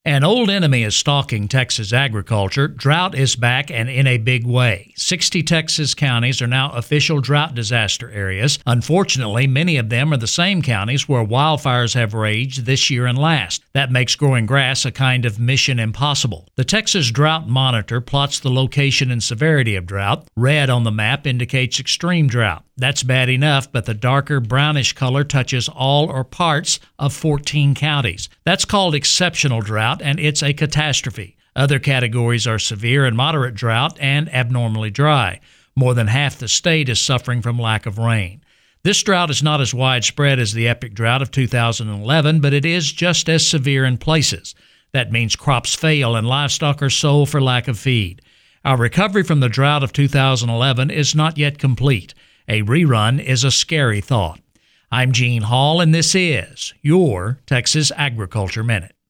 An old enemy is stalking Texas agriculture. Drought is back and in a big way. 60 Texas counties are now official drought disaster areas. Unfortunately, many of them are the same counties where wildfires have raged this year and last. That makes growing grass a kind of mission impossible. The Texas Drought Monitor plots the location and severity of drought. Red on the map indicates extreme drought. That's bad enough, but the darker brownish color touches all or parts of 14 counties. That's called exceptional drought, and it's a catastrophe. Other categories are severe and moderate drought and abnormally dry. More than half the state is suffering from lack of rain. This drought is not as widespread as the epic drought of 2011, but it is just as severe in places. That means crops fail and livestock are sold for lack of feed. Our recovery from the drought of 2011 is not yet complete. A rerun is a scary thought. I'm Gene Hall, and this is your Texas Agriculture Minute.